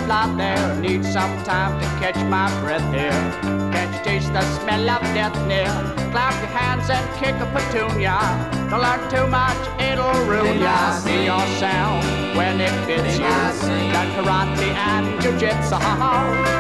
out there. Need some time to catch my breath here. Can't you taste the smell of death near? Clap your hands and kick a petunia. Don't learn too much, it'll ruin ya. Be yourself when it fits you. Got karate and jiu-jitsu.